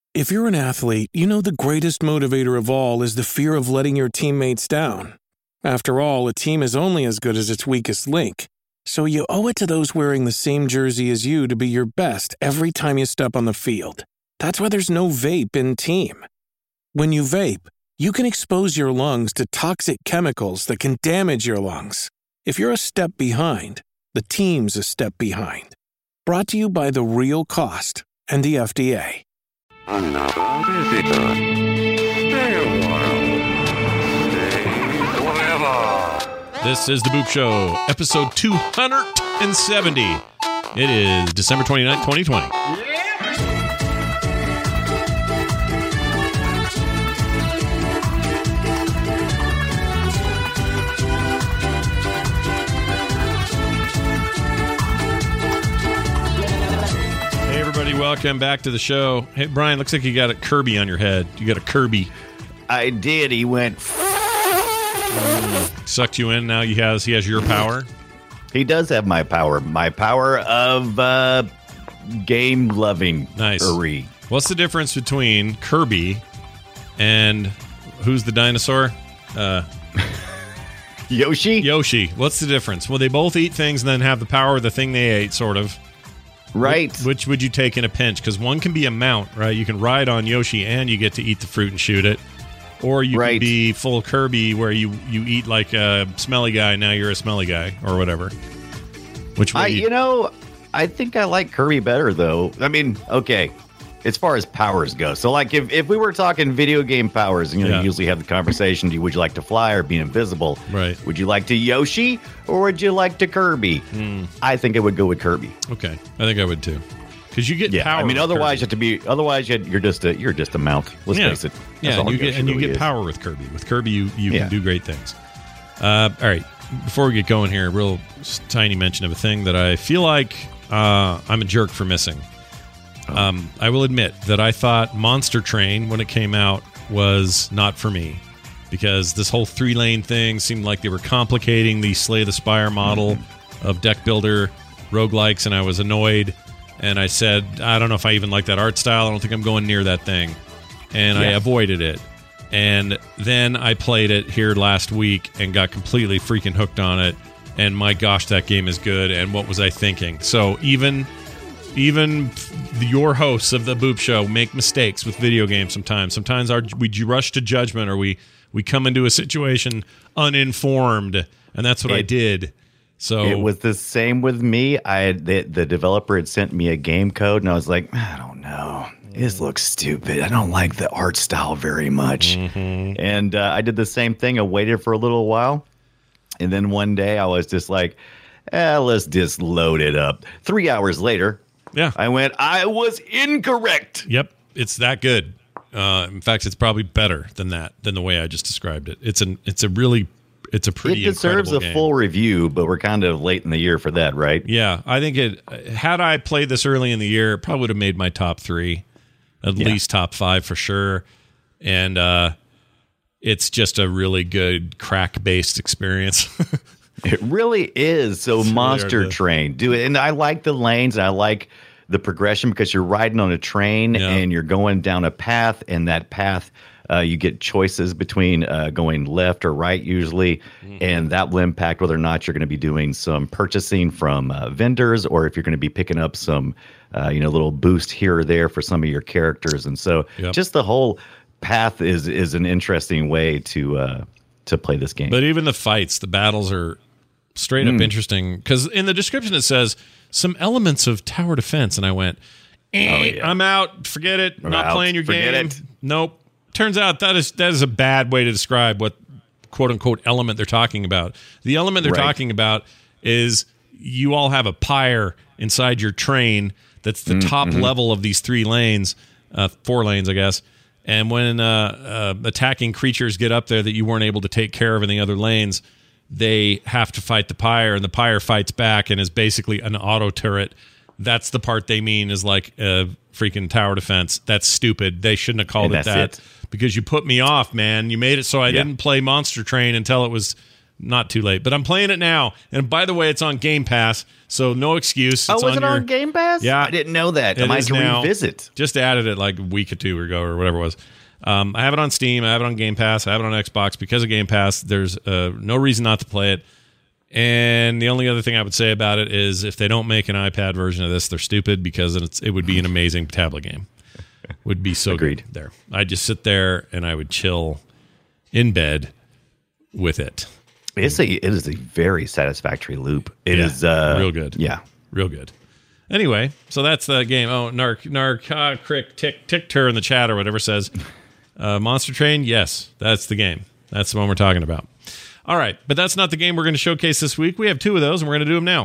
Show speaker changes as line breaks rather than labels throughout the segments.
If you're an athlete, you know the greatest motivator of all is the fear of letting your teammates down. After all, a team is only as good as its weakest link. So you owe it to those wearing the same jersey as you to be your best every time you step on the field. That's why there's no vape in team. When you vape, you can expose your lungs to toxic chemicals that can damage your lungs. If you're a step behind, the team's a step behind. Brought to you by The Real Cost and the FDA.
Another visitor. Stay a while. Stay forever.
This is The Boop Show, episode 270. It is December 29th, 2020. Welcome back to the show. Hey, Brian, looks like you got a Kirby on your head. You got a Kirby.
I did. He went...
Sucked you in. Now he has your power.
He does have my power. My power of game-loving.
Nice.
Uri.
What's the difference between Kirby and who's the dinosaur?
Yoshi?
Yoshi. What's the difference? Well, they both eat things and then have the power of the thing they ate, sort of.
Right.
Which would you take in a pinch? Because one can be a mount, right? You can ride on Yoshi and you get to eat the fruit and shoot it. Or you can be full Kirby where you eat like a smelly guy, now you're a smelly guy, or whatever. Which one
I think I like Kirby better, though. I mean, okay, as far as powers go. So, like, if we were talking video game powers, you usually have the conversation, would you like to fly or be invisible?
Right.
Would you like to Yoshi or would you like to Kirby? I think I would go with Kirby.
Okay, I think I would too. Because you get power.
I mean, otherwise you're just a mount. Let's face it.
Yeah, and you get power with Kirby. With Kirby, you can do great things. All right, before we get going here, a real tiny mention of a thing that I feel like I'm a jerk for missing. I will admit that I thought Monster Train, when it came out, was not for me. Because this whole 3-lane thing seemed like they were complicating the Slay the Spire model of deck builder roguelikes, and I was annoyed. And I said, I don't know if I even like that art style. I don't think I'm going near that thing. And I avoided it. And then I played it here last week and got completely freaking hooked on it. And my gosh, that game is good. And what was I thinking? So even your hosts of the Boop Show make mistakes with video games sometimes. Sometimes we rush to judgment, or we come into a situation uninformed, and that's what I did. So
it was the same with me. The developer had sent me a game code, and I was like, I don't know. This looks stupid. I don't like the art style very much. And I did the same thing. I waited for a little while, and then one day I was just like, let's just load it up. 3 hours later, I was incorrect.
Yep, it's that good. In fact, it's probably better than the way I just described it. It's a pretty.
It deserves a
game.
full review, but we're kind of late in the year for that, right?
Yeah, I think had I played this early in the year, it probably would have made my top 3, at least top 5 for sure. And it's just a really good crack-based experience.
It really is. So it's Monster
really
Train, do it, and I like the lanes. And I like the progression because you're riding on a train and you're going down a path, and that path. You get choices between going left or right usually, and that will impact whether or not you're going to be doing some purchasing from vendors, or if you're going to be picking up some, little boost here or there for some of your characters. And so, just the whole path is an interesting way to play this game.
But even the fights, the battles are straight up interesting, because in the description it says some elements of tower defense, and I went, I'm out. Forget it. I'm not playing your game. Nope. Turns out that is a bad way to describe what quote unquote element they're talking about. The element they're talking about is you all have a pyre inside your train that's the top level of these 3 lanes, 4 lanes, I guess. And when attacking creatures get up there that you weren't able to take care of in the other lanes, they have to fight the pyre, and the pyre fights back and is basically an auto turret. That's the part they mean is like a freaking tower defense. That's stupid. They shouldn't have called it that. Because you put me off, man. You made it so I didn't play Monster Train until it was not too late, but I'm playing it now. And by the way, it's on Game Pass, so no excuse.
It's on Game Pass?
Yeah.
I didn't know that. I might have to revisit.
Just added it like a week or two ago or whatever it was. I have it on Steam. I have it on Game Pass. I have it on Xbox. Because of Game Pass, there's no reason not to play it. And the only other thing I would say about it is if they don't make an iPad version of this, they're stupid because it would be an amazing tablet game. Would be so
Agreed.
good there. I'd just sit there and I would chill in bed with it.
It is a very satisfactory loop. It is
real good.
Yeah.
Real good. Anyway, so that's the game. Oh, Crick, Tick-Tur in the chat or whatever says, Monster Train, yes, that's the game. That's the one we're talking about. All right, but that's not the game we're going to showcase this week. We have two of those, and we're going to do them now.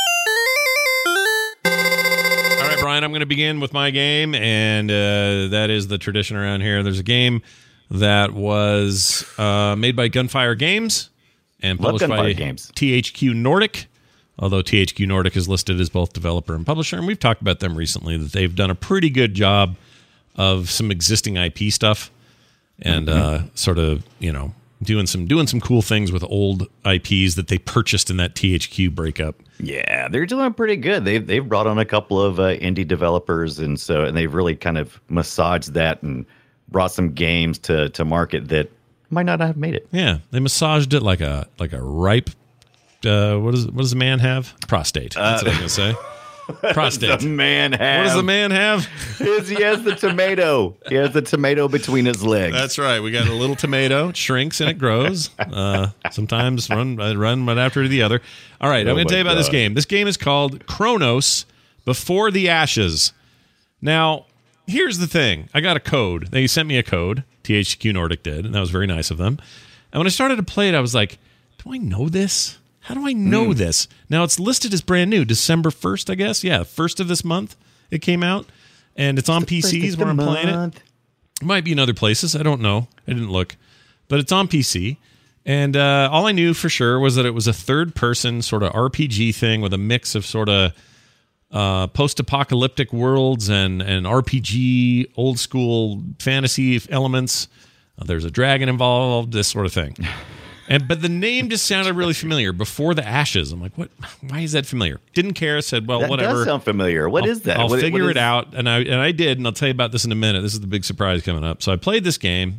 All right, Brian, I'm going to begin with my game, and that is the tradition around here. There's a game that was made by Gunfire Games and published by THQ Nordic, although THQ Nordic is listed as both developer and publisher, and we've talked about them recently, that they've done a pretty good job of some existing IP stuff and sort of, doing some cool things with old IPs that they purchased in that THQ breakup.
Yeah, they're doing pretty good. They've brought on a couple of indie developers, and they've really kind of massaged that and brought some games to market that might not have made it.
Yeah, they massaged it like a ripe. What does the man have? Prostate. That's what I was gonna say. Prostate.
The man have.
What does the man have?
He has the tomato. He has the tomato between his legs.
That's right. We got a little tomato. It shrinks and it grows. Sometimes run one after the other. All right, I'm going to tell you about this game. This game is called Chronos Before the Ashes. Now, here's the thing. I got a code. They sent me a code. THQ Nordic did, and that was very nice of them. And when I started to play it, I was like, do I know this? How do I know this? Now, it's listed as brand new, December 1st, I guess. Yeah, 1st of this month it came out, and it's on PCs where I'm playing it. It might be in other places. I don't know. I didn't look. But it's on PC, and all I knew for sure was that it was a third-person sort of RPG thing with a mix of sort of post-apocalyptic worlds and RPG, old-school fantasy elements. There's a dragon involved, this sort of thing. But the name just sounded really familiar. Before the Ashes. I'm like, what? Why is that familiar? Didn't care. Said, well, whatever.
That does sound familiar. What is that?
I'll figure it out. And I did, and I'll tell you about this in a minute. This is the big surprise coming up. So I played this game,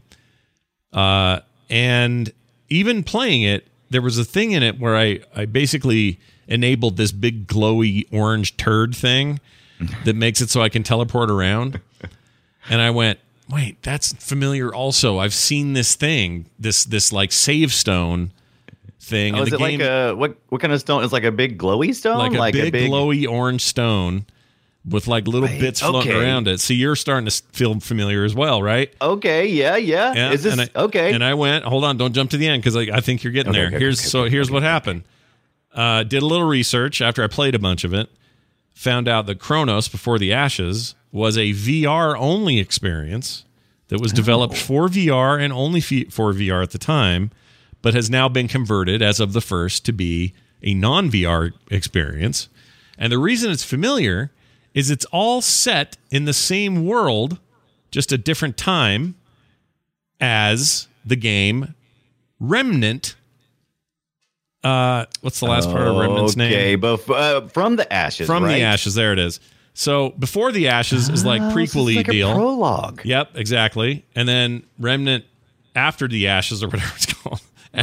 and even playing it, there was a thing in it where I basically enabled this big glowy orange turd thing that makes it so I can teleport around. And I went, wait, that's familiar also. I've seen this thing, this like save stone thing.
Oh, is it game, like what kind of stone? It's like a big glowy stone?
Like a big glowy orange stone with like little bits floating around it. So you're starting to feel familiar as well, right?
Okay, yeah. Is this okay?
And I went, hold on, don't jump to the end because I think you're getting there. Here's what happened. Did a little research after I played a bunch of it. Found out that Chronos Before the Ashes was a VR-only experience that was developed for VR and only for VR at the time, but has now been converted as of the 1st to be a non-VR experience. And the reason it's familiar is it's all set in the same world, just a different time, as the game Remnant. What's the last part of Remnant's name?
Okay, but From the Ashes,
From the Ashes, there it is. So Before the Ashes is like prequel-y
like
deal.
A prologue.
Yep, exactly. And then Remnant After the Ashes or whatever it's called.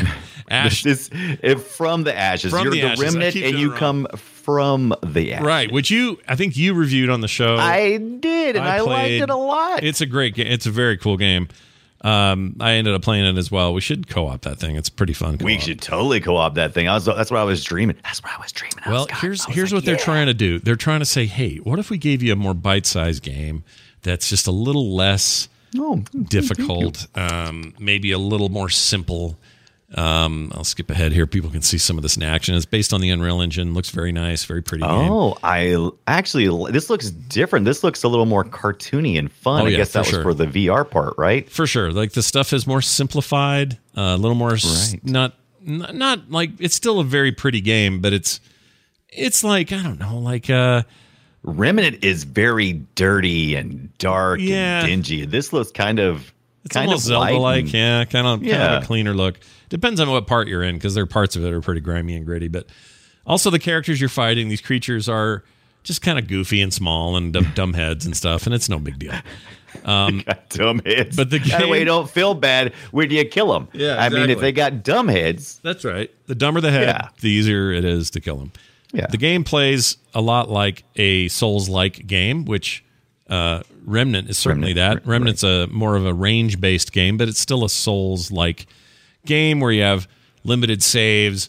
From the Ashes.
You're the
remnant and you come from the Ashes.
Right, which I think you reviewed on the show.
I did, and I liked it a lot.
It's a great game. It's a very cool game. I ended up playing it as well. We should co-op that thing. It's pretty fun.
We should totally co-op that thing. That's what I was dreaming.
Well, here's what they're trying to do. They're trying to say, hey, what if we gave you a more bite-sized game that's just a little less difficult, maybe a little more simple. I'll skip ahead here. People can see some of this in action. It's based on the Unreal Engine. Looks very nice. Very pretty game.
This looks different. This looks a little more cartoony and fun. I guess that was for the VR part, right?
For sure. Like the stuff is more simplified, a little more not like it's still a very pretty game, but it's like, I don't know, like
Remnant is very dirty and dark and dingy. This looks kind of
It's almost Zelda-like, kind of a cleaner look. Depends on what part you're in, because there are parts of it that are pretty grimy and gritty. But also the characters you're fighting, these creatures are just kind of goofy and small and dumb heads and stuff, and it's no big deal.
Got dumb heads.
But the game,
that way you don't feel bad when you kill them.
Yeah, exactly.
I mean, if they got dumb heads.
That's right. The dumber the head, the easier it is to kill them.
Yeah.
The game plays a lot like a Souls-like game, which Remnant is certainly that. Remnant's a more of a range-based game, but it's still a Souls-like game where you have limited saves.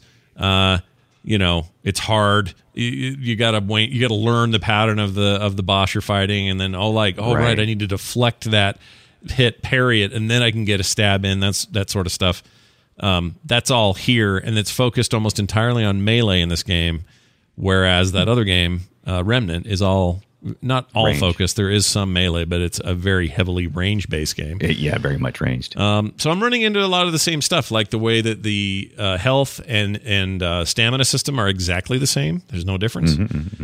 It's hard. You gotta wait. You gotta learn the pattern of the boss you're fighting, and then right, I need to deflect that hit, parry it, and then I can get a stab in. That sort of stuff. That's all here, and it's focused almost entirely on melee in this game, whereas that other game, Remnant, is not all range. Focused. There is some melee, but it's a very heavily range-based game.
Very much ranged.
So I'm running into a lot of the same stuff, like the way that the health and stamina system are exactly the same. There's no difference.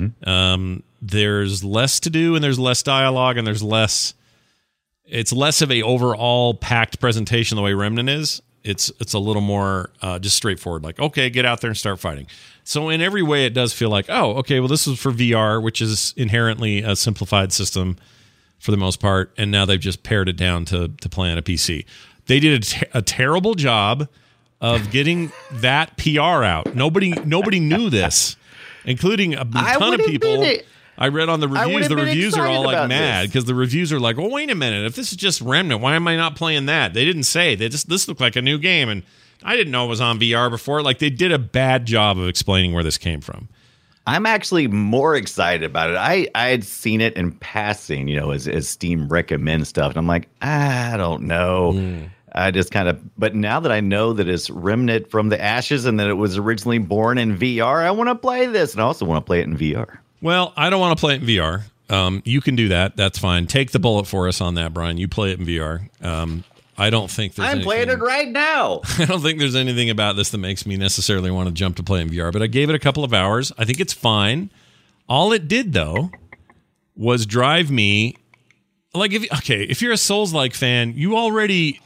There's less to do, and there's less dialogue, and there's less. It's less of a overall packed presentation the way Remnant is. It's a little more just straightforward, like, okay, get out there and start fighting. So in every way, it does feel like, oh, okay, well, this is for VR, which is inherently a simplified system for the most part, and now they've just pared it down to play on a PC. They did a terrible job of getting that PR out. Nobody knew this, including a ton of people. I read on the reviews. The reviews are all like mad because the reviews are like, "Well, wait a minute. If this is just Remnant, why am I not playing that?" They didn't say. This looked like a new game, and I didn't know it was on VR before. Like, they did a bad job of explaining where this came from.
I'm actually more excited about it. I had seen it in passing, as Steam recommends stuff, and I'm like, I don't know. I just kind of, but now that I know that it's Remnant from the Ashes and that it was originally born in VR, I want to play this, and I also want to play it in VR.
Well, I don't want to play it in VR. You can do that. That's fine. Take the bullet for us on that, Brian. You play it in VR. I don't think there's
I'm playing it right now.
I don't think there's anything about this that makes me necessarily want to jump to play in VR, but I gave it a couple of hours. I think it's fine. All it did, though, was drive me like, if you're a Souls-like fan, you already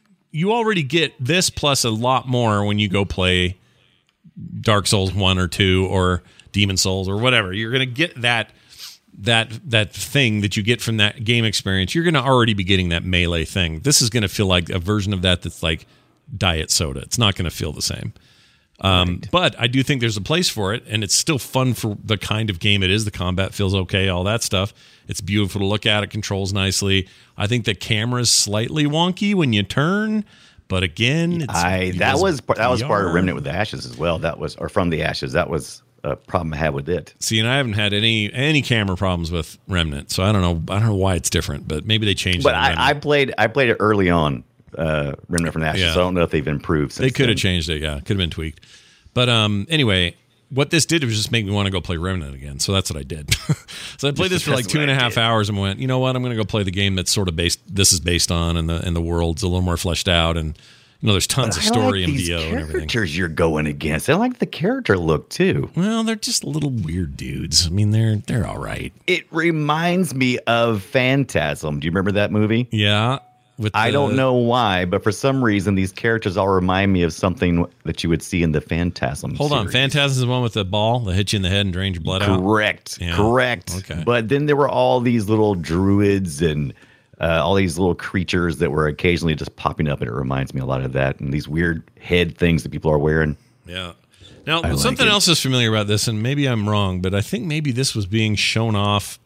get this plus a lot more when you go play Dark Souls 1 or 2 or Demon Souls or whatever. You're going to get that thing that you get from that game experience. You're going to already be getting that melee thing. This is going to feel like a version of that's like diet soda. It's not going to feel the same. Right. But I do think there's a place for it, and it's still fun for the kind of game it is. The combat feels okay, all that stuff. It's beautiful to look at. It controls nicely. I think the camera's slightly wonky when you turn, but again,
that was part of Remnant with the Ashes as well. From the Ashes. That was a problem I had with it.
See, and I haven't had any camera problems with Remnant, so I don't know why it's different, but maybe they changed it.
But I played it early on, Remnant from the Ashes, so I don't know if they've improved since
They could have changed it, could have been tweaked. But anyway, what this did was just make me want to go play Remnant again, so that's what I did. So I played this for like 2.5 hours and went, you know what, I'm going to go play the game that's sort of based on, and the world's a little more fleshed out, and there's tons of story and VO and everything.
Characters you're going against, I like the character look too.
Well, they're just little weird dudes. I mean, they're all right.
It reminds me of Phantasm. Do you remember that movie?
Yeah.
I don't know why, but for some reason, these characters all remind me of something that you would see in the Phantasm
Hold on. Phantasm is the one with the ball that hits you in the head and drains your blood out?
Correct. Okay. But then there were all these little druids and all these little creatures that were occasionally just popping up, and it reminds me a lot of that, and these weird head things that people are wearing.
Yeah. Now, something else is familiar about this, and maybe I'm wrong, but I think maybe this was being shown off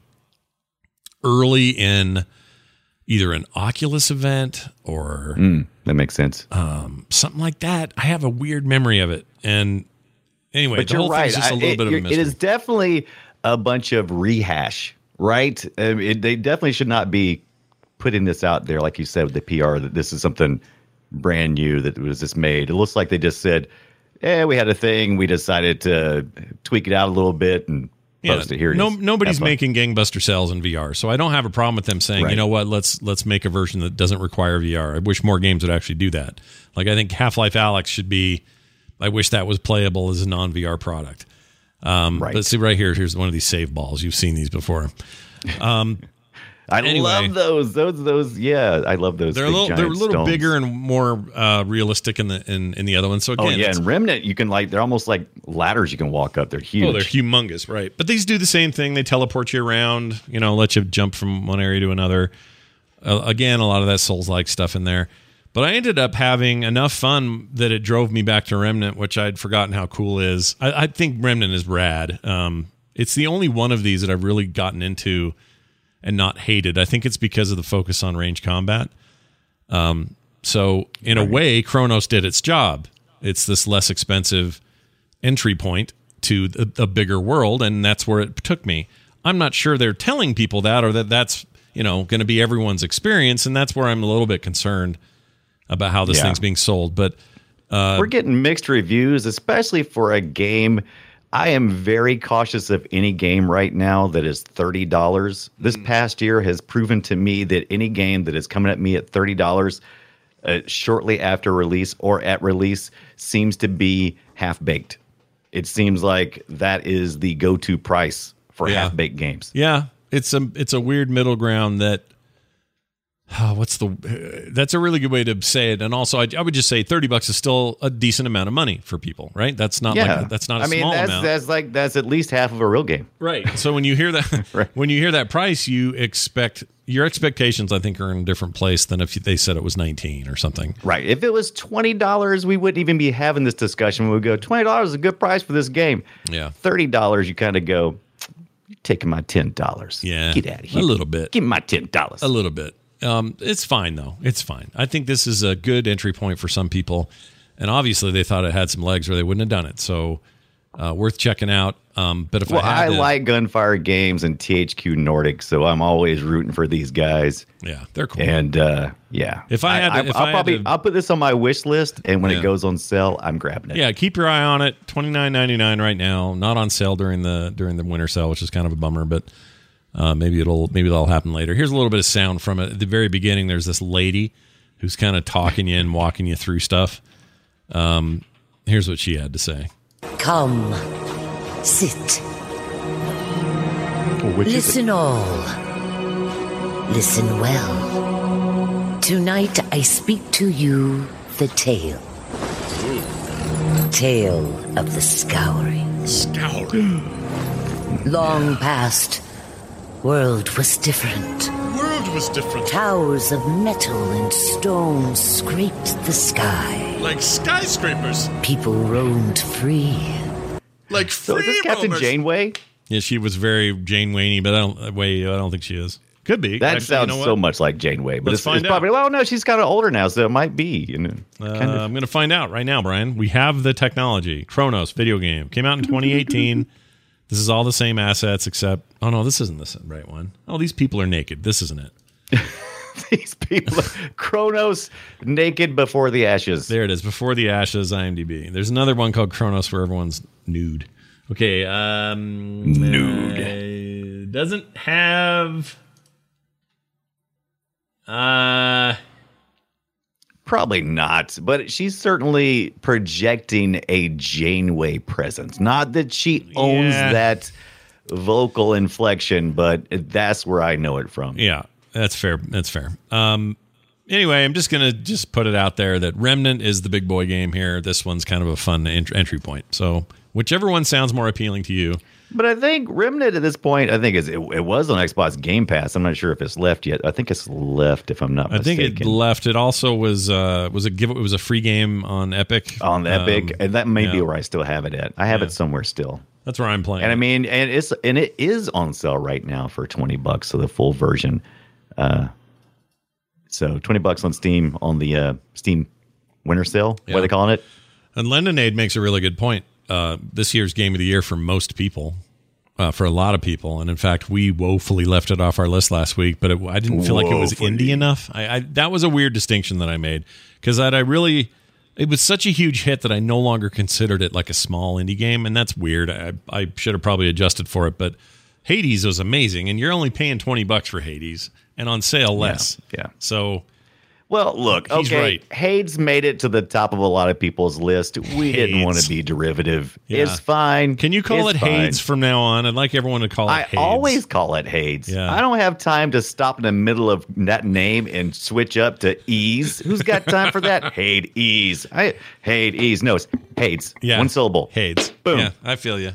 early in either an Oculus event or
that makes sense.
Something like that. I have a weird memory of it. And anyway,
but the whole thing is just a little bit of a mystery. It is definitely a bunch of rehash, right? They definitely should not be putting this out there, like you said, with the PR, that this is something brand new that was just made. It looks like they just said, we had a thing. We decided to tweak it out a little bit and post it. Here it is.
Nobody's making gangbuster sales in VR, so I don't have a problem with them saying, you know what, let's make a version that doesn't require VR. I wish more games would actually do that. Like, I think Half-Life Alyx should be, I wish that was playable as a non-VR product. Let's see right here. Here's one of these save balls. You've seen these before.
I love those. Yeah, I love those.
They're a little bigger and more realistic in the other one. So again,
in Remnant, you can they're almost like ladders you can walk up. They're huge.
Oh, they're humongous, right? But these do the same thing. They teleport you around. Let you jump from one area to another. Again, a lot of that Souls-like stuff in there. But I ended up having enough fun that it drove me back to Remnant, which I'd forgotten how cool it is. I think Remnant is rad. It's the only one of these that I've really gotten into and not hated. I think it's because of the focus on range combat. So in a way, Chronos did its job. It's this less expensive entry point to a bigger world, and that's where it took me. I'm not sure they're telling people that, or that's going to be everyone's experience, and that's where I'm a little bit concerned about how this thing's being sold. But
we're getting mixed reviews, especially for a game. I am very cautious of any game right now that is $30. This past year has proven to me that any game that is coming at me at $30 shortly after release or at release seems to be half-baked. It seems like that is the go-to price for half-baked games.
Yeah, it's a weird middle ground that that's a really good way to say it. And also I would just say $30 is still a decent amount of money for people, right? That's not that's not a small amount. That's
at least half of a real game.
Right. So when you hear that when you hear that price, you expect your expectations, I think, are in a different place than if they said it was 19 or something.
Right. If it was $20, we wouldn't even be having this discussion. We would go, $20 is a good price for this game.
Yeah.
$30, you kind of go, you're taking my $10.
Yeah.
Get out of here.
A little bit.
Give me my $10.
A little bit. It's fine, though. It's fine. I think this is a good entry point for some people. And obviously, they thought it had some legs or they wouldn't have done it. So, worth checking out. But if
I like Gunfire Games and THQ Nordic, so I'm always rooting for these guys.
Yeah, they're cool.
And I'll put this on my wish list, and when it goes on sale, I'm grabbing it.
Yeah, keep your eye on it. $29.99 right now. Not on sale during the winter sale, which is kind of a bummer, but. Maybe that'll happen later. Here's a little bit of sound from it. At the very beginning, there's this lady who's kind of talking you and walking you through stuff. Here's what she had to say.
Come, sit. Listen all. Listen well. Tonight I speak to you the tale. Tale of the Scouring. Long past. World was different. Towers of metal and stone scraped the sky.
Like skyscrapers.
People roamed free.
Like free.
So is this Captain Janeway?
Yeah, she was very Janeway-y, but I don't think she is. Could be.
That actually, sounds so much like Janeway, but it's probably. Well, no, she's kind of older now, so it might be.
I'm going to find out right now, Brian. We have the technology. Chronos video game came out in 2018. This is all the same assets, except no, this isn't the right one. Oh, these people are naked. This isn't it.
These people, Chronos, naked before the ashes.
There it is, before the ashes. IMDb. There's another one called Chronos where everyone's nude. Okay,
nude.
Doesn't have.
Probably not, but she's certainly projecting a Janeway presence. Not that she owns that vocal inflection, but that's where I know it from.
Yeah, that's fair. That's fair. Anyway, I'm just going to put it out there that Remnant is the big boy game here. This one's kind of a fun entry point. So whichever one sounds more appealing to you.
But I think Remnant at this point, I think it was on Xbox Game Pass. I'm not sure if it's left yet. I think it's left, if I'm not mistaken.
I think it left. It also was it was a free game on Epic.
On Epic, and that may be where I still have it at. I have it somewhere still.
That's where I'm playing.
And I mean, and it is on sale right now for $20, so the full version. So $20 on Steam on the Steam winter sale. What are they calling it?
And Lemonade makes a really good point. This year's game of the year for most people, for a lot of people, and in fact, we woefully left it off our list last week. But I didn't feel like it was indie enough. That was a weird distinction that I made because it was such a huge hit that I no longer considered it like a small indie game, and that's weird. I should have probably adjusted for it, but Hades was amazing, and you're only paying $20 for Hades, and on sale less.
Yeah.
So.
Well, look,
He's
okay,
right.
Hades made it to the top of a lot of people's list. We didn't want to be derivative.
Yeah.
It's fine.
Can you call
It's
it
fine.
Hades from now on? I'd like everyone to call it
I
Hades.
always call it Hades.
Yeah.
I don't have time to stop in the middle of that name and switch up to Ease. Who's got time for that? Hades. Hades. No, it's Hades.
Yeah.
One syllable.
Hades.
Boom.
Yeah, I feel you.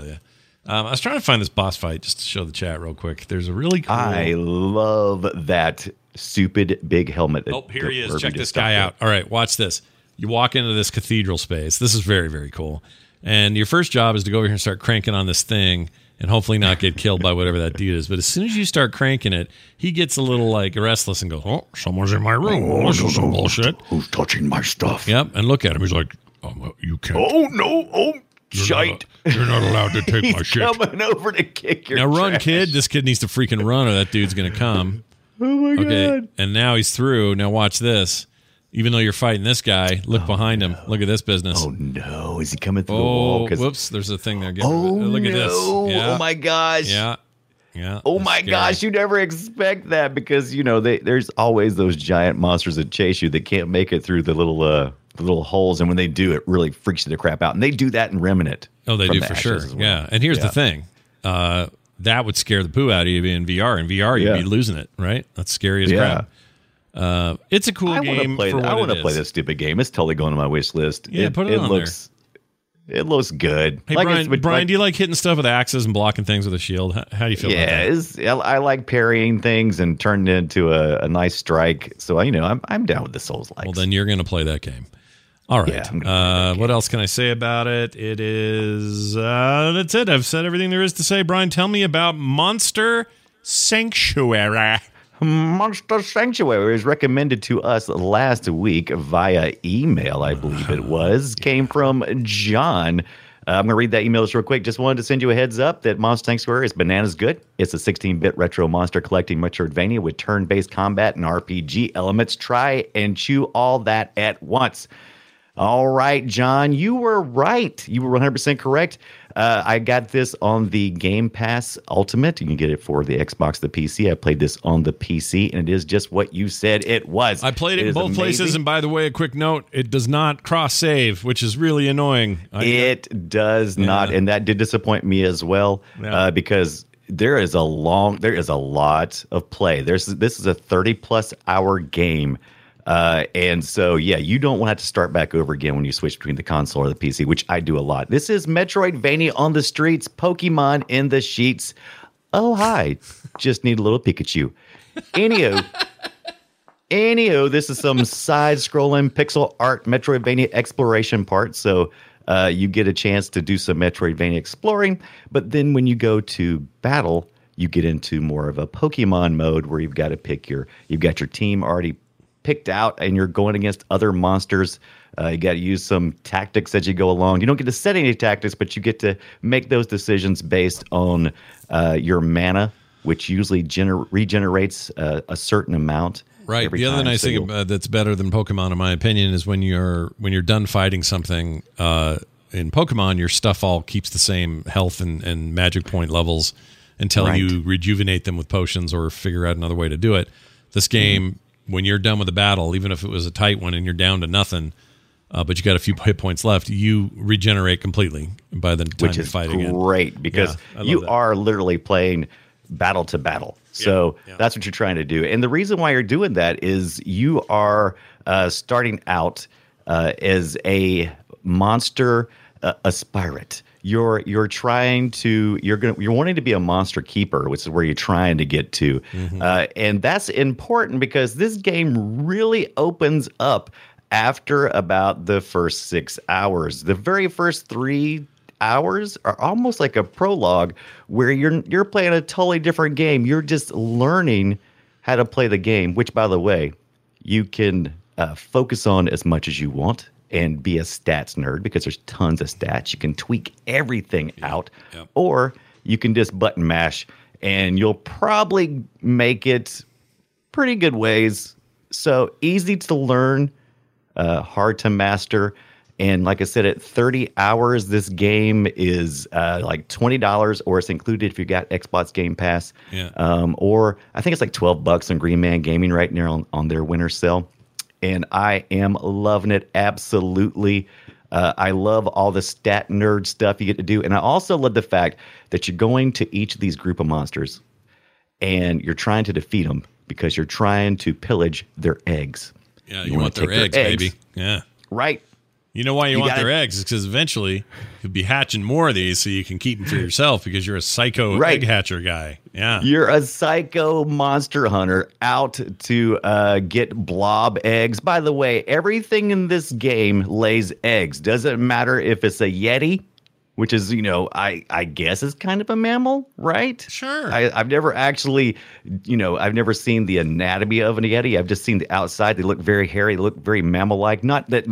I was trying to find this boss fight just to show the chat real quick. There's a really cool...
I love that stupid big helmet.
Oh, here he is.
Irby
Check
just
this guy out.
stuck
All right, watch this. You walk into this cathedral space. This is very, very cool. And your first job is to go over here and start cranking on this thing and hopefully not get killed by whatever that dude is. But as soon as you start cranking it, he gets a little like restless and goes, "Oh, someone's in my room. Oh, this is some bullshit."
Who's touching my stuff?
Yep, and look at him. He's like, "You can't.
Oh, no. Oh, shite.
You're not allowed to take my shit."
Coming over to kick your
Now run,
trash.
kid. This kid needs to freaking run or that dude's going to come.
Oh, my God.
And now he's through. Now watch this. Even though you're fighting this guy, look behind him. Look at this business.
Oh, no. Is he coming through the wall?
Whoops. There's a thing there.
Look
at this. Yeah.
Oh, my gosh.
Yeah.
Oh,
That's
my
scary.
gosh. You never expect that because, there's always those giant monsters that chase you that can't make it through the little holes. And when they do, it really freaks you the crap out. And they do that in Remnant.
Oh, they
from
do
the
for
Ashes
sure.
as well.
Yeah. And here's the thing. That would scare the poo out of you in VR. In VR, you'd be losing it, right? That's scary as crap. It's a cool game for what
I want
it
to play
is.
this stupid game. It's totally going on my wish list.
Yeah, put it on
looks, there. It looks good.
Hey, Brian, do you like hitting stuff with axes and blocking things with a shield? How do you feel about that?
I like parrying things and turning it into a nice strike. So I'm down with the Souls-likes.
Well, then you're going to play that game. All right.
Yeah, I'm gonna play that
what else can I say about it? It is that's it. I've said everything there is to say. Brian, tell me about Monster Sanctuary.
Monster Sanctuary was recommended to us last week via email, I believe it was. Came from John. I'm going to read that email just real quick. Just wanted to send you a heads up that Monster Sanctuary is bananas good. It's a 16-bit retro monster collecting Metroidvania with turn-based combat and RPG elements. Try and chew all that at once. All right, John, you were right. You were 100% correct. I got this on the Game Pass Ultimate. You can get it for the Xbox, the PC. I played this on the PC, and it is just what you said it was.
I played it in
is
both places,
amazing.
and by the way, a quick note, it does not cross-save, which is really annoying.
It does not, and that did disappoint me as well, because there is a lot of play. This is a 30-plus hour game. And so, you don't want to have to start back over again when you switch between the console or the PC, which I do a lot. This is Metroidvania on the streets, Pokemon in the sheets. Oh, hi. Just need a little Pikachu. Anywho, this is some side-scrolling pixel art Metroidvania exploration part. So you get a chance to do some Metroidvania exploring. But then when you go to battle, you get into more of a Pokemon mode where you've got to you've got your team already picked out and you're going against other monsters. You got to use some tactics as you go along. You don't get to set any tactics, but you get to make those decisions based on your mana, which usually regenerates a certain amount.
Right. The other nice thing that's better than Pokemon, in my opinion, is when you're done fighting something in Pokemon, your stuff all keeps the same health and magic point levels until you rejuvenate them with potions or figure out another way to do it. This game, when you're done with the battle, even if it was a tight one and you're down to nothing, but you got a few hit points left, you regenerate completely by the time you fight again.
Which is great because you are literally playing battle to battle. So that's what you're trying to do. And the reason why you're doing that is you are starting out as a monster aspirant. You're wanting to be a monster keeper, which is where you're trying to get to. And that's important because this game really opens up after about the first 6 hours. The very first 3 hours are almost like a prologue where you're playing a totally different game. You're just learning how to play the game, which, by the way, you can focus on as much as you want and be a stats nerd because there's tons of stats. You can tweak everything out, or you can just button mash, and you'll probably make it pretty good ways. So easy to learn, hard to master. And like I said, at 30 hours, this game is like $20, or it's included if you got Xbox Game Pass. Or I think it's like $12 on Green Man Gaming right now on their winter sale. and I am loving it absolutely. I love all the stat nerd stuff you get to do. And I also love the fact that you're going to each of these group of monsters and you're trying to defeat them because you're trying to pillage their eggs.
Yeah, you want their eggs, baby. Yeah.
Right.
You know why you want their eggs? It's because eventually you'll be hatching more of these so you can keep them for yourself because you're a psycho egg hatcher guy. Yeah.
You're a psycho monster hunter out to get blob eggs. By the way, everything in this game lays eggs. Doesn't matter if it's a Yeti, which is, I guess is kind of a mammal, right?
Sure.
I've never actually, I've never seen the anatomy of a Yeti. I've just seen the outside. They look very hairy. They look very mammal-like. Not that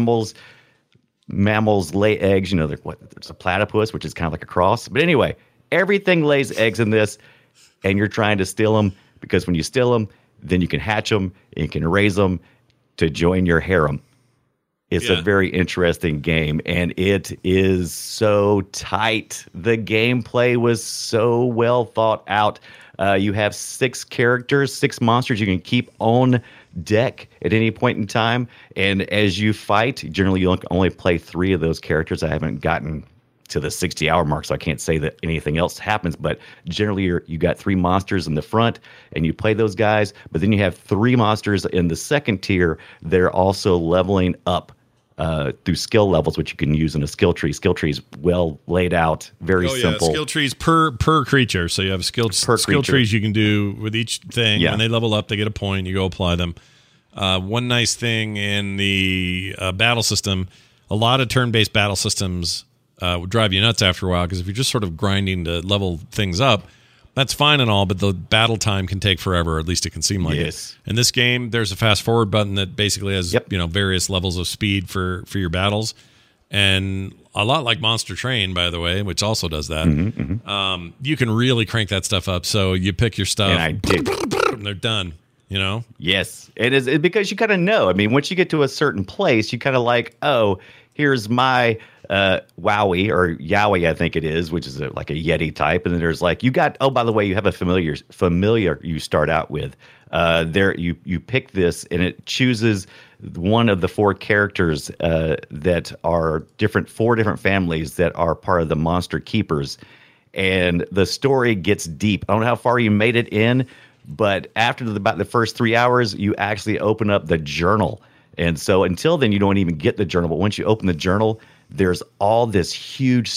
mammals lay eggs. There's a platypus, which is kind of like a cross. But anyway, everything lays eggs in this, and you're trying to steal them because when you steal them, then you can hatch them and you can raise them to join your harem. It's a very interesting game, and it is so tight. The gameplay was so well thought out. You have 6 characters, 6 monsters you can keep on deck at any point in time. And as you fight, generally you only play 3 of those characters. I haven't gotten to the 60-hour mark, so I can't say that anything else happens. But generally you got 3 monsters in the front, and you play those guys. But then you have 3 monsters in the second tier. They're also leveling up through skill levels, which you can use in a skill tree. Skill tree is well laid out, very simple.
Skill trees per creature. So you have skill trees you can do with each thing. When they level up, they get a point. You go apply them. One nice thing in the battle system, a lot of turn-based battle systems would drive you nuts after a while because if you're just sort of grinding to level things up, that's fine and all, but the battle time can take forever, or at least it can seem like it. In this game, there's a fast forward button that basically has various levels of speed for your battles. And a lot like Monster Train, by the way, which also does that. You can really crank that stuff up. So you pick your stuff, and I did. And they're done.
Yes, it is because you kind of know. I mean, once you get to a certain place, you kind of like, oh, here's my Wowie or Yowie, I think it is, which is like a Yeti type. And then there's like, by the way, you have a familiar you start out with. You pick this and it chooses one of the 4 characters that are 4 different families that are part of the Monster Keepers. And the story gets deep. I don't know how far you made it in, but after about the first 3 hours, you actually open up the journal. And so until then, you don't even get the journal. But once you open the journal, there's all this huge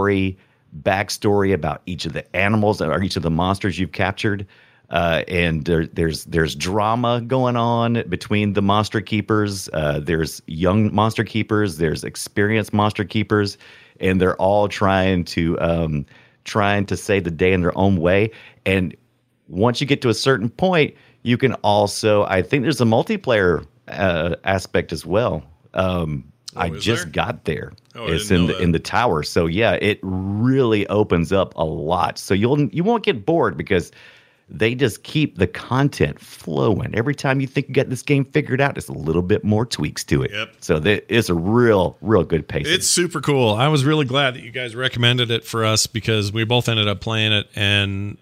backstory about each of the animals or each of the monsters you've captured. And there's drama going on between the monster keepers. There's young monster keepers. There's experienced monster keepers. And they're all trying to save the day in their own way. And once you get to a certain point, you can also, I think there's a multiplayer aspect as well. I just got there. It's in the tower. So yeah, it really opens up a lot. So you won't get bored because they just keep the content flowing. Every time you think you got this game figured out, there's a little bit more tweaks to it.
Yep.
So it's a real good pace.
It's super cool. I was really glad that you guys recommended it for us because we both ended up playing it. And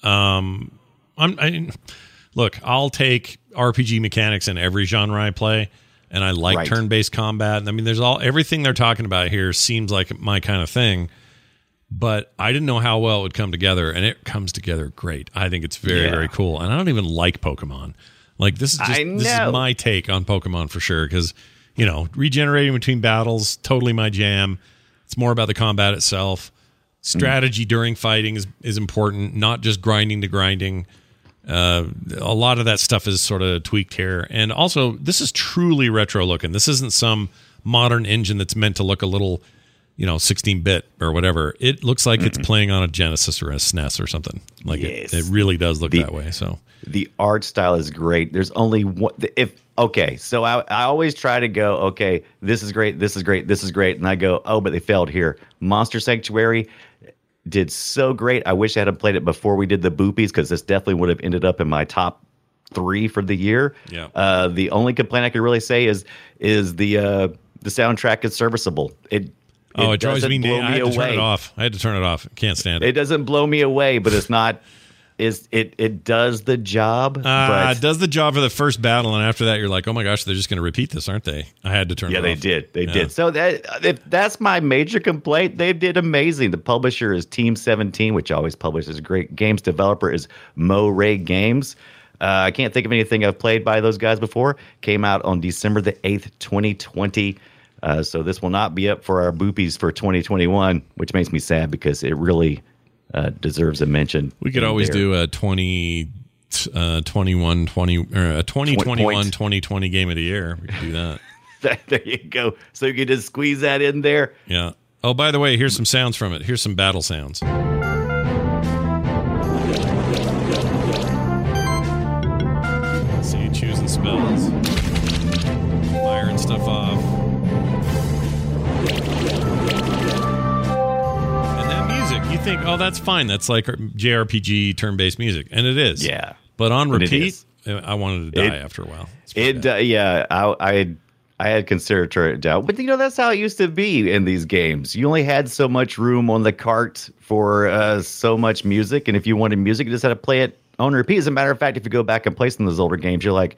look, I'll take RPG mechanics in every genre I play. And I like turn-based combat. I mean, everything they're talking about here seems like my kind of thing. But I didn't know how well it would come together, and it comes together great. I think it's very, very cool. And I don't even like Pokemon. Like this is my take on Pokemon for sure. Because regenerating between battles, totally my jam. It's more about the combat itself. Strategy during fighting is important, not just grinding to grinding. A lot of that stuff is sort of tweaked here. And also, this is truly retro looking. This isn't some modern engine that's meant to look a little, 16-bit or whatever. It looks like it's playing on a Genesis or a SNES or something. Like it really does look that way. So
the art style is great. There's only one. So I always try to go, okay, this is great, this is great, this is great. And I go, oh, but they failed here. Monster Sanctuary did so great. I wish I had played it before we did the Boopies because this definitely would have ended up in my top 3 for the year.
Yeah.
The only complaint I could really say is the soundtrack is serviceable. It
drives me away. I had to turn it off. Can't stand it.
It doesn't blow me away, but it's not it does the job. But
it does the job for the first battle, and after that, you're like, oh my gosh, they're just going to repeat this, aren't they? I had to turn.
Yeah,
it
they
off.
did. They did. So that's my major complaint. They did amazing. The publisher is Team 17, which always publishes great games. Developer is Mo-Ray Games. I can't think of anything I've played by those guys before. Came out on December the 8th, 2020. So this will not be up for our boopies for 2021, which makes me sad because it really deserves a mention.
We could always do a 2020 game of the year. We could do that.
There you go. So you can just squeeze that in there.
Yeah. Oh, by the way, here's some sounds from it. Here's some battle sounds. See you choosing spells. Firing stuff off. You think, oh, that's fine. That's like JRPG turn-based music, and it is.
Yeah,
but on repeat, I wanted to die after a while.
I had considered turning it down, but that's how it used to be in these games. You only had so much room on the cart for so much music, and if you wanted music, you just had to play it on repeat. As a matter of fact, if you go back and play some of those older games, you're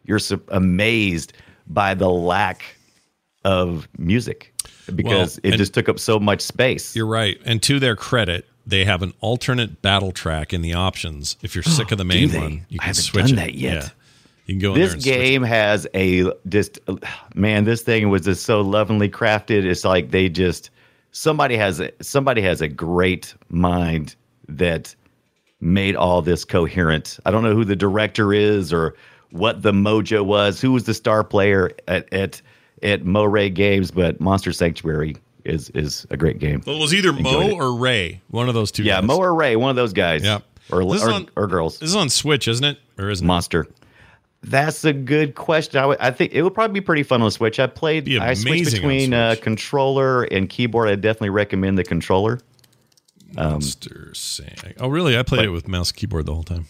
amazed by the lack of music. Because it just took up so much space.
You're right. And to their credit, they have an alternate battle track in the options. If you're sick of the main one, you can switch it.
I haven't done that yet.
Yeah. You can go
in
there
and
and
game has this thing was just so lovingly crafted. It's like somebody has a great mind that made all this coherent. I don't know who the director is or what the mojo was, who was the star player at Mo-Ray Games, but Monster Sanctuary is a great game.
Well, it was either Mo or Ray, one of those two guys.
Mo or Ray, one of those guys.
Yeah.
Or girls.
This is on Switch, isn't it? Or isn't
Monster.
it?
That's a good question. I think it would probably be pretty fun on Switch. I switched between controller and keyboard. I definitely recommend the controller.
Monster Sang. Oh, really? I played it with mouse and keyboard the whole time.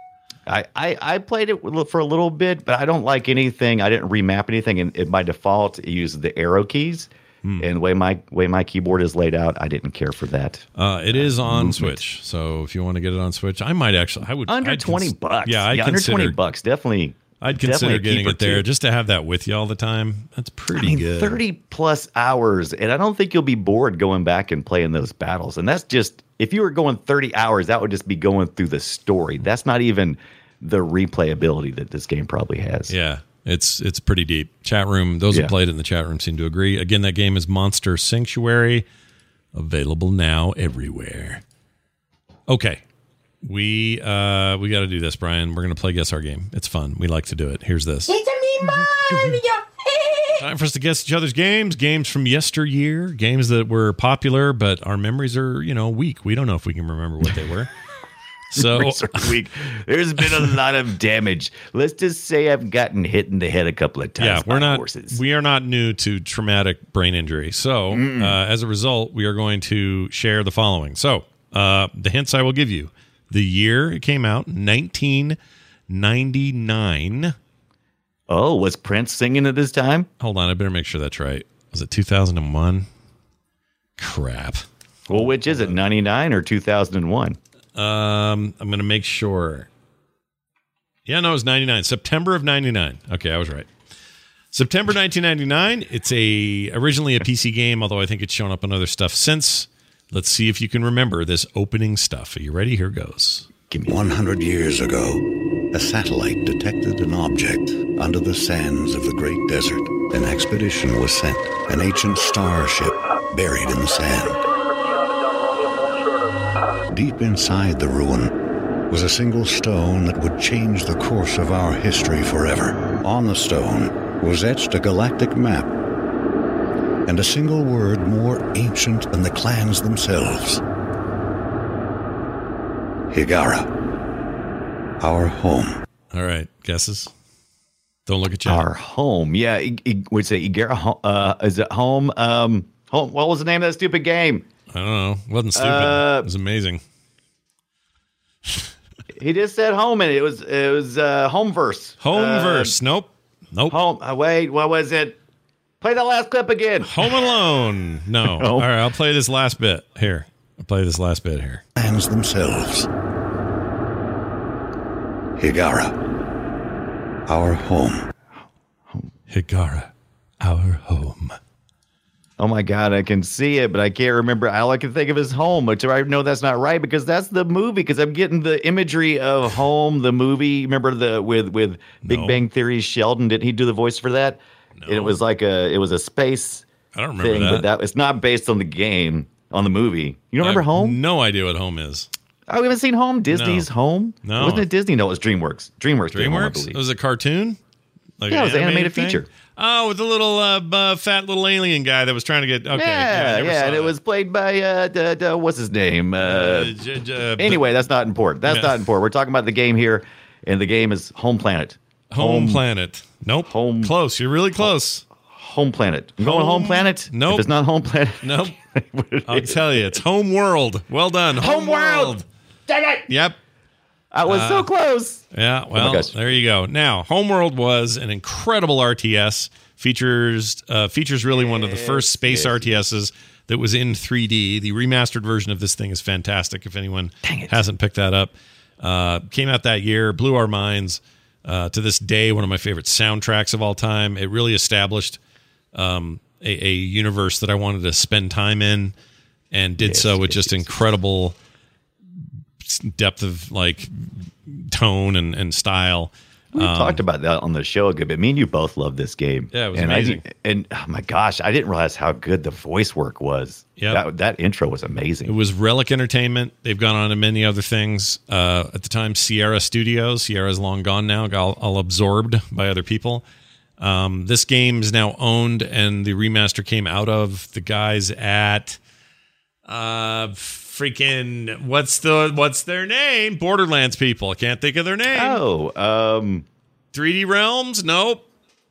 I played it for a little bit, but I don't like anything. I didn't remap anything, and by default, it uses the arrow keys. And the way my keyboard is laid out, I didn't care for that.
It is on Switch, so if you want to get it on Switch, I would
under $20.
Yeah,
under $20, definitely.
I'd consider getting it there just to have that with you all the time. That's pretty good.
30 plus hours, and I don't think you'll be bored going back and playing those battles. And that's just, if you were going 30 hours, that would just be going through the story. That's not even the replayability that this game probably has.
Yeah, it's pretty deep. Chat room, those who played it in the chat room seem to agree. Again, that game is Monster Sanctuary, available now everywhere. Okay. We got to do this, Brian. We're going to play Guess Our Game. It's fun. We like to do it. Here's this. It's me, Mario. Time for us to guess each other's games from yesteryear, games that were popular, but our memories are, weak. We don't know if we can remember what they were. So
weak. There's been a lot of damage. Let's just say I've gotten hit in the head a couple of times. Yeah,
we are not new to traumatic brain injury. So as a result, we are going to share the following. So the hints I will give you. The year it came out, 1999.
Oh, was Prince singing at this time?
Hold on, I better make sure that's right. Was it 2001? Crap.
Well, which is it, 99 or 2001?
I'm going to make sure. Yeah, no, it was 99. September of 99. Okay, I was right. September 1999. It's originally a PC game, although I think it's shown up on other stuff since. Let's see if you can remember this opening stuff. Are you ready? Here goes.
100 years ago, a satellite detected an object under the sands of the Great Desert. An expedition was sent, an ancient starship buried in the sand. Deep inside the ruin was a single stone that would change the course of our history forever. On the stone was etched a galactic map and a single word more ancient than the clans themselves. Hiigara. Our home.
All right, guesses? Don't look at chat.
Our home. Yeah, we'd say Hiigara. Is it home? Home? What was the name of that stupid game?
I don't know. It wasn't stupid. It was amazing.
He just said home, and it was Homeverse.
Homeverse. Nope.
Home. Wait, what was it? Play that last clip again.
Home Alone. No. All right, I'll play this last bit here. Fans
themselves. Hiigara, our home.
Hiigara, our home.
Oh my God, I can see it, but I can't remember. All I can think of is home, which I know that's not right because that's the movie. Because I'm getting the imagery of Home, the movie. Remember with Big Bang Theory's Sheldon? Didn't he do the voice for that? No. And it was like a space.
I don't remember
thing, but it's not based on the game, on the movie. You don't remember Home?
No idea what Home is.
Oh, we haven't seen Home? Disney's Home?
No.
Wasn't it Disney? No, it was DreamWorks.
DreamWorks? It was a cartoon?
Like it was an animated feature.
Oh, with the little fat little alien guy that was trying to get. Okay,
yeah, and it was played by what's his name? Anyway, that's not important. That's not important. We're talking about the game here, and the game is Home Planet.
Home Planet. Nope. Home. Close. You're really close.
Home Planet. I'm going Home Planet.
Nope.
If it's not Home Planet.
Nope. I'll tell you, it's Home World. Well done.
Home World. Dang it.
Yep.
I was so close.
Yeah, well, there you go. Now, Homeworld was an incredible RTS. Features really one of the first space RTSs that was in 3D. The remastered version of this thing is fantastic. If anyone hasn't picked that up, came out that year, blew our minds. To this day, one of my favorite soundtracks of all time. It really established a universe that I wanted to spend time in, and did so with just incredible depth of like tone and style.
We talked about that on the show a good bit. Me and you both love this game.
Yeah, it was amazing.
And oh my gosh, I didn't realize how good the voice work was.
Yeah,
that intro was amazing.
It was Relic Entertainment. They've gone on to many other things. At the time, Sierra Studios. Sierra's long gone now, all absorbed by other people. This game is now owned, and the remaster came out of the guys at freaking what's their name? Borderlands people. I can't think of their name.
3D
Realms? Nope.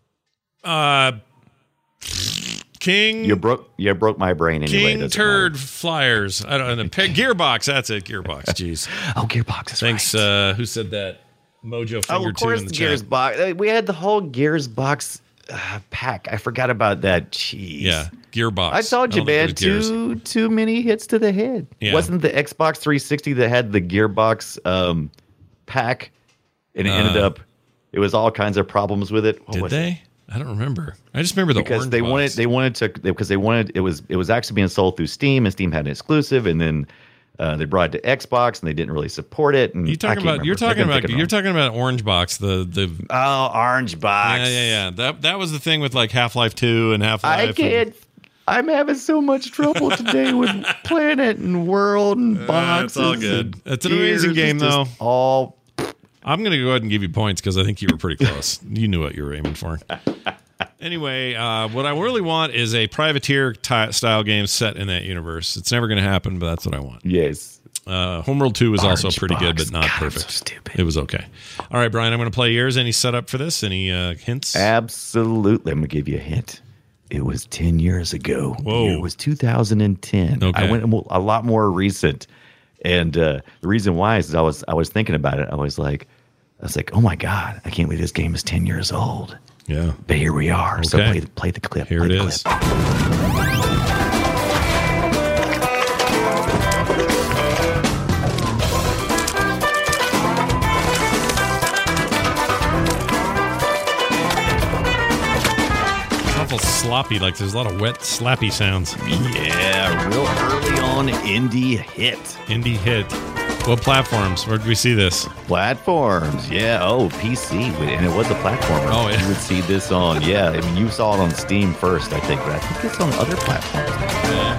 King.
You broke my brain anyway.
King Turd Flyers. I don't know. Gearbox. That's it. Gearbox. Jeez.
Gearbox.
Thanks.
Right.
Who said that? Mojo Finger
of course,
2 in the
Gears
chat.
Box. We had the whole Gears Box pack. I forgot about that. Jeez.
Yeah, Gearbox.
I told you, man. Too many hits to the head.
Yeah.
Wasn't the Xbox 360 that had the Gearbox pack, and it ended up. It was all kinds of problems with it.
Did they? I don't remember. I just remember the
because
orange
they wanted it was actually being sold through Steam, and Steam had an exclusive, and then they brought it to Xbox, and they didn't really support it. And
you're talking about Orange Box, the
Orange Box.
Yeah. That was the thing with like Half-Life 2 and Half-Life.
I can't. I'm having so much trouble today with Planet and World and Boxes.
It's all good. It's an amazing game, though. I'm going to go ahead and give you points because I think you were pretty close. You knew what you were aiming for. Anyway, what I really want is a Privateer style game set in that universe. It's never going to happen, but that's what I want.
Yes.
Homeworld 2 was also pretty good, but not
God,
perfect.
I'm so stupid.
It was okay. All right, Brian, I'm going to play yours. Any setup for this? Any hints?
Absolutely. I'm going to give you a hint. It was 10 years ago.
Whoa.
The year was 2010.
Okay.
I went a lot more recent. And the reason why is I was thinking about it. I was like, oh my God, I can't believe this game is 10 years old.
Yeah.
But here we are.
Okay.
So play the clip.
Here it is. Awful sloppy, like there's a lot of wet, slappy sounds.
Yeah, real early on indie hit.
Indie hit. What platforms? Where did we see this?
Platforms, yeah. Oh, PC, and it was a platformer.
Oh, yeah.
You would see this on, yeah. I mean, you saw it on Steam first, I think, but I think it's on other platforms.
Yeah.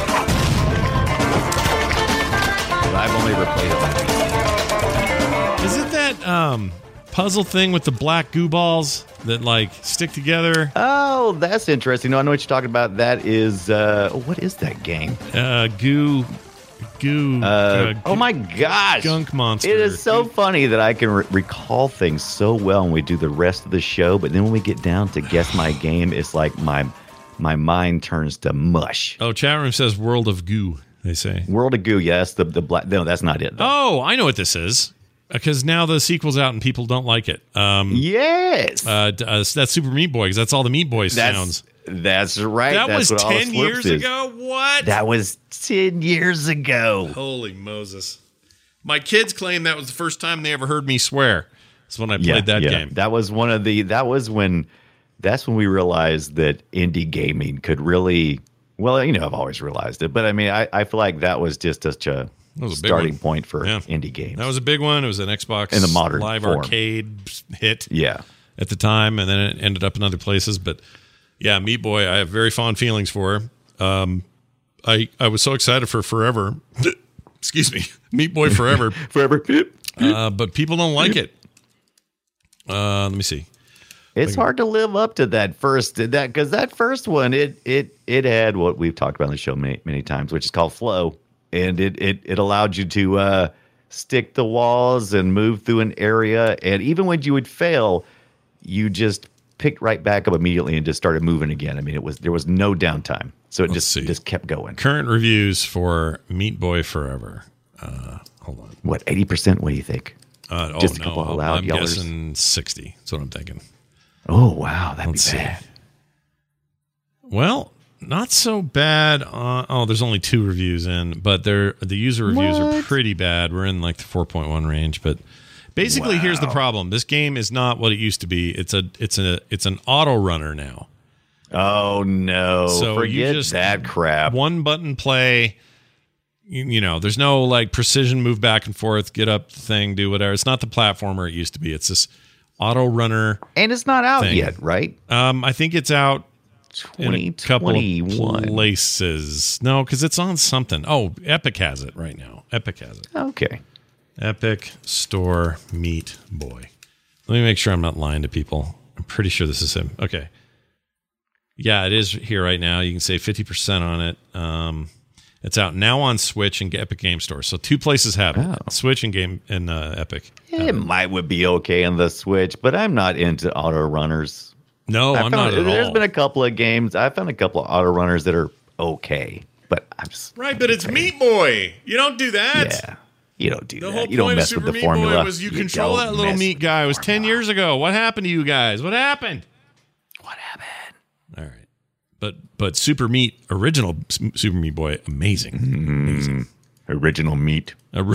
But I've only ever played it on PC.
Is it that puzzle thing with the black goo balls that like stick together?
Oh, that's interesting. No, I know what you're talking about. That is, what is that game?
Goo.
Oh my gosh,
Gunk Monster.
It is so funny that I can recall things so well when we do the rest of the show, but then when we get down to guess my game, it's like my mind turns to mush.
Oh, chat room says World of Goo, they say.
World of Goo, yes. The black. No, that's not it, though.
Oh, I know what this is. Because now the sequel's out and people don't like it.
Yes.
That's Super Meat Boy, because that's all the Meat Boy sounds.
That's right.
That's
was
10 years ago? What?
That was 10 years ago.
Holy Moses. My kids claim that was the first time they ever heard me swear. That's when I played that game.
That was when we realized that indie gaming could really, well, you know, I've always realized it, but I mean, I feel like that was just such a starting point for indie games.
That was a big one. It was an Xbox
in the modern
Live
form.
Arcade hit
at
the time, and then it ended up in other places. But yeah, Meat Boy, I have very fond feelings for. I was so excited for Forever. Excuse me. Meat Boy Forever.
Forever.
But people don't like it. Let me see.
It's hard to live up to that first one, it had what we've talked about on the show many times, which is called flow. And it allowed you to stick the walls and move through an area. And even when you would fail, you just picked right back up immediately and just started moving again. I mean, there was no downtime. So it just kept going.
Current reviews for Meat Boy Forever. Hold on.
What, 80%? What do you think?
Just a couple of loud yellers? Guessing 60. That's what I'm thinking.
Oh, wow. That'd be bad.
Well, not so bad. There's only 2 reviews in, but the user reviews are pretty bad. We're in like the 4.1 range, but basically here's the problem. This game is not what it used to be. It's an auto runner now.
Oh no.
So
forget
you just
that crap.
One button play. You know, there's no like precision move back and forth, get up the thing, do whatever. It's not the platformer it used to be. It's this auto runner.
And it's not out yet, right?
I think it's out
2021
in a couple places. No, because it's on something. Oh, Epic has it right now. Epic has it.
Okay.
Epic Store Meat Boy. Let me make sure I'm not lying to people. I'm pretty sure this is him. Okay. Yeah, it is here right now. You can save 50% on it. It's out now on Switch and Epic Game Store. So 2 places have it. Switch and Epic.
It would be okay on the Switch, but I'm not into auto runners.
No, I'm not at all.
There's been a couple of games. I found a couple of auto runners that are okay, but I'm just
right. But it's Meat Boy. You don't do that.
Yeah, you don't do
that.
The
whole
you don't
point
mess
of Super
with the
Meat
formula.
Boy was you control that little meat guy. It was 10 years ago. What happened to you guys? What happened? All right, but Super Meat, original Super Meat Boy, amazing, amazing.
Original meat.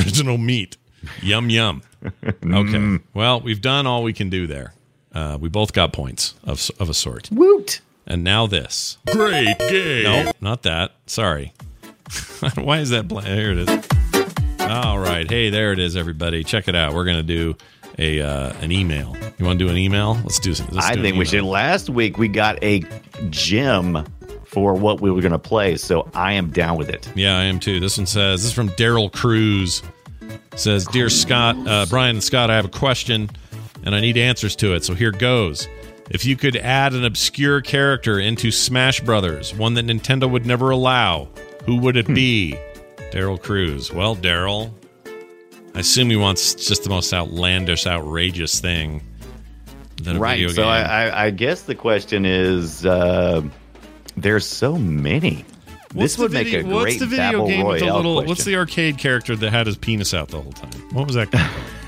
Yum yum. Okay, well, we've done all we can do there. We both got points of a sort.
Woot!
And now this. Great game. No, not that. Sorry. Why is that blank? There it is. All right. Hey, there it is, everybody. Check it out. We're going to do an email. You want to do an email? Let's do it.
I think we should. Last week, we got a gem for what we were going to play, so I am down with it.
Yeah, I am too. This one says, this is from Daryl Cruz. Says, Dear Scott, Brian and Scott, I have a question, and I need answers to it, so here goes. If you could add an obscure character into Smash Brothers, one that Nintendo would never allow, who would it be? Daryl Cruz. Well, Daryl, I assume he wants just the most outlandish, outrageous thing than a video game.
So I guess the question is, there's so many. This would make a great Battle Royale question.
What's the arcade character that had his penis out the whole time? What was that guy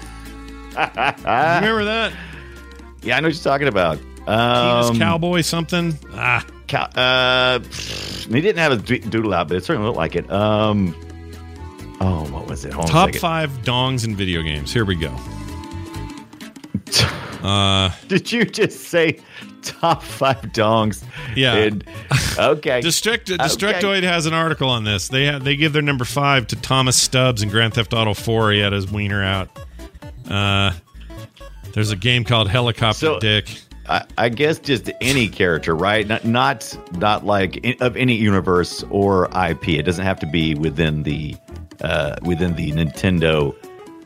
called? Remember that?
Yeah, I know what you're talking about.
Penis Cowboy something?
He didn't have a doodle out, but it certainly looked like it. What was it?
Top 5 dongs in video games. Here we go.
Did you just say top 5 dongs?
Yeah.
Okay.
Destructoid has an article on this. They give their number 5 to Thomas Stubbs in Grand Theft Auto 4. He had his wiener out. There's a game called Helicopter Dick.
I guess just any character, right? Not like of any universe or IP. It doesn't have to be within the Nintendo.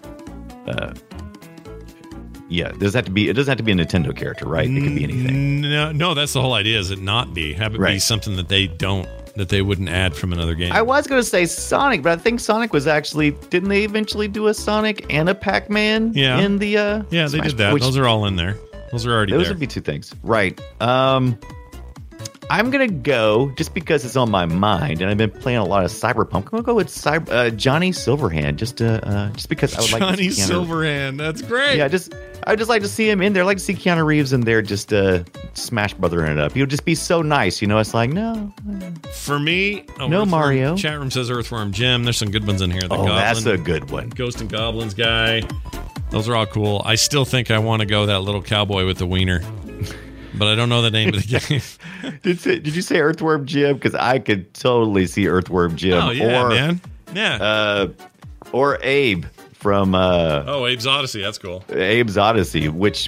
It doesn't have to be a Nintendo character, right? It could be anything.
No, that's the whole idea. Is it not be? Have it be something that they wouldn't add from another game.
I was going to say Sonic, but I think Sonic was actually. Didn't they eventually do a Sonic and a Pac-Man?
Yeah.
In the
yeah, they
Smash,
did that. Those are all in there. Those are already there.
Those would be 2 things, right? I'm gonna go just because it's on my mind, and I've been playing a lot of Cyberpunk. I'm gonna go with Johnny Silverhand, just because I would like
Johnny Silverhand. That's great.
Yeah, I'd just like to see him in there. I'd like to see Keanu Reeves in there, just Smash Brothering it up. He would just be so nice, It's like no.
For me,
no Mario.
Chat room says Earthworm Jim. There's some good ones in here.
That's a good one.
Ghost and Goblins guy. Those are all cool. I still think I want to go that little cowboy with the wiener, but I don't know the name of the game.
Did you say Earthworm Jim? Because I could totally see Earthworm Jim.
Oh, yeah, man. Yeah.
Or Abe from
Abe's Odyssey. That's cool.
Abe's Odyssey, which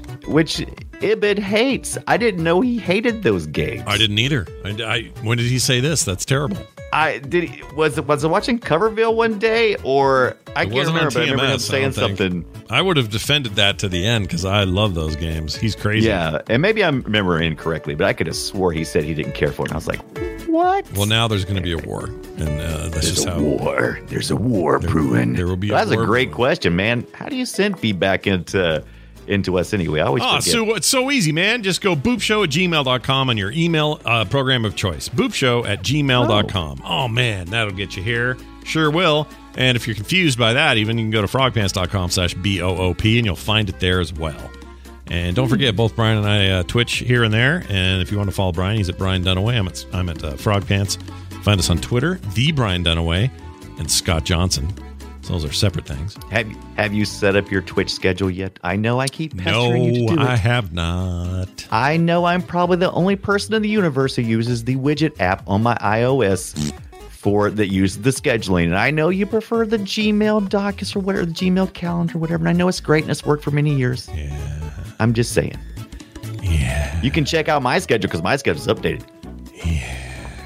Ibid hates. I didn't know he hated those games.
I didn't either. When did he say this? That's terrible.
Was I watching Coverville one day, or I can't remember, but I remember him saying something.
I would have defended that to the end because I love those games. He's crazy.
Yeah, and maybe I'm remembering incorrectly, but I could have swore he said he didn't care for it. And I was like, what?
Well, now there's going to be a war, and that's just how.
War. There's a war brewing.
There will be.
That's a great question, man. How do you send feedback into us anyway? I always forget.
So it's so easy, man. Just go boopshow@gmail.com on your email program of choice. Boopshow@gmail.com. Oh, man, that'll get you here. Sure will. And if you're confused by that, even you can go to frogpants.com/BOOP and you'll find it there as well. And don't forget, both Brian and I Twitch here and there. And if you want to follow Brian, he's at Brian Dunaway. I'm at Frog Pants. Find us on Twitter, the Brian Dunaway, and Scott Johnson. So those are separate things.
Have you set up your Twitch schedule yet? I know I keep pestering you to do it.
No, I have not.
I know I'm probably the only person in the universe who uses the widget app on my iOS that uses the scheduling. And I know you prefer the Gmail Docus or whatever, the Gmail calendar, whatever. And I know it's great and it's worked for many years.
Yeah.
I'm just saying.
Yeah.
You can check out my schedule because my schedule's updated.
Yeah.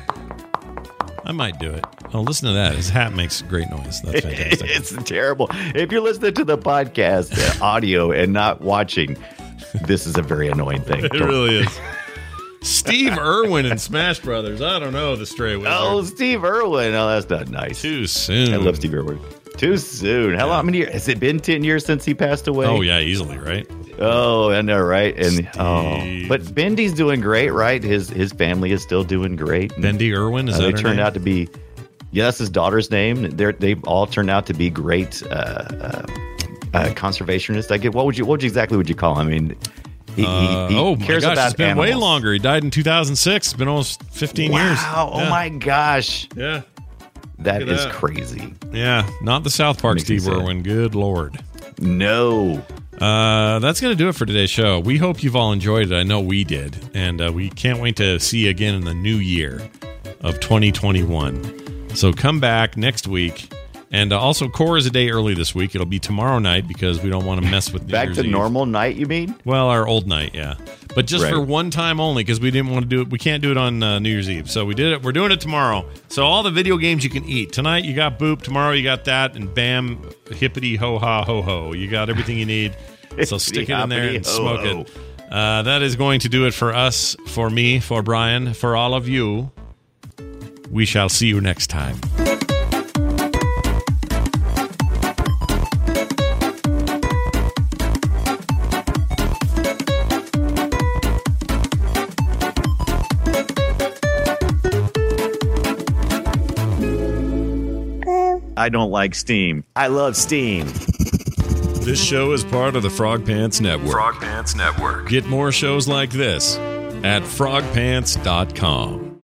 I might do it. Oh, listen to that. His hat makes great noise. That's fantastic.
It's terrible. If you're listening to the podcast audio and not watching, this is a very annoying thing.
It really is. Steve Irwin in Smash Brothers. I don't know the Stray Wizard.
Oh, Steve Irwin. Oh, that's not nice.
Too soon.
I love Steve Irwin. Too soon. How many years? Has it been 10 years since he passed away?
Oh, yeah, easily, right?
Oh, I know, right? And but Bendy's doing great, right? His family is still doing great.
Bendy Irwin, is that her
They turned
name?
out to be, yeah, that's his daughter's name. They've all turned out to be great conservationists. What exactly would you call him? I mean, he cares about
it's been
animals.
way longer. He died in 2006. It's been almost 15 years.
Wow! Oh my gosh!
Yeah,
that is crazy.
Yeah, not the South Park Steve Irwin. Good Lord.
No.
That's going to do it for today's show. We hope you've all enjoyed it. I know we did. And we can't wait to see you again in the new year of 2021. So come back next week. And also, Core is a day early this week. It'll be tomorrow night because we don't want to mess with New
Back
Year's
to
Eve.
normal night, you mean?
Well, our old night, yeah. But just
Right.
for one time only because we didn't want to do it. We can't do it on New Year's Eve. So we did it. We're doing it tomorrow. So all the video games you can eat. Tonight you got Boop. Tomorrow you got that. And bam, hippity ho ha ho ho. You got everything you need. So stick it in there and smoke it. That is going to do it for us, for me, for Brian, for all of you. We shall see you next time.
I don't like Steam. I love Steam.
This show is part of the Frog Pants Network.
Frog Pants Network.
Get more shows like this at frogpants.com.